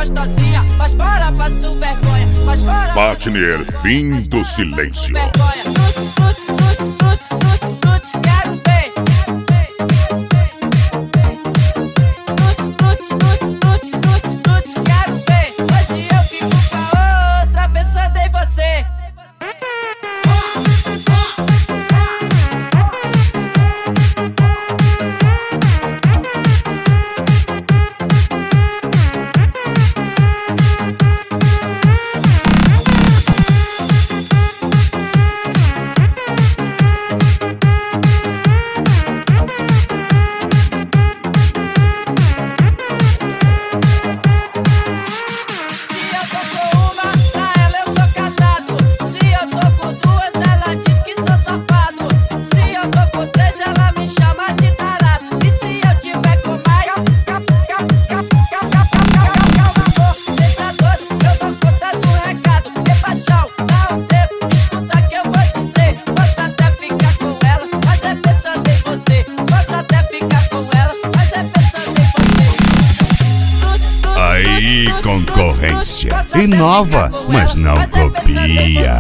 gostosinha, mas fora passo vergonha, mas fora. Partner, fim do silêncio. Quero ver. Quero ver. Hoje eu fico com a outra pensando em você. Aí, concorrência. Inova, mas não copia.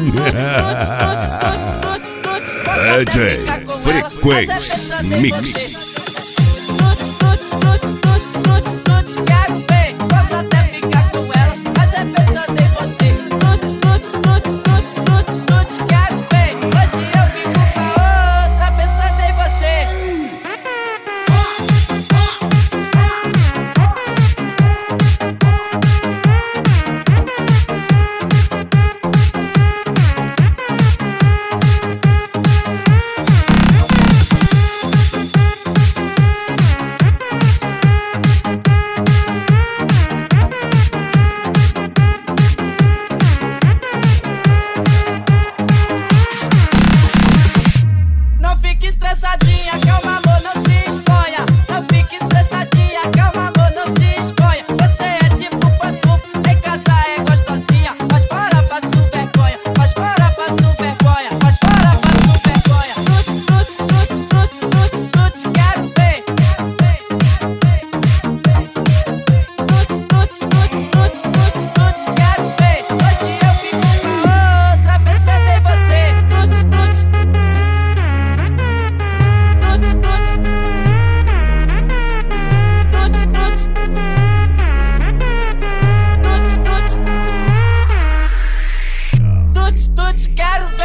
DJ Frequência Mix.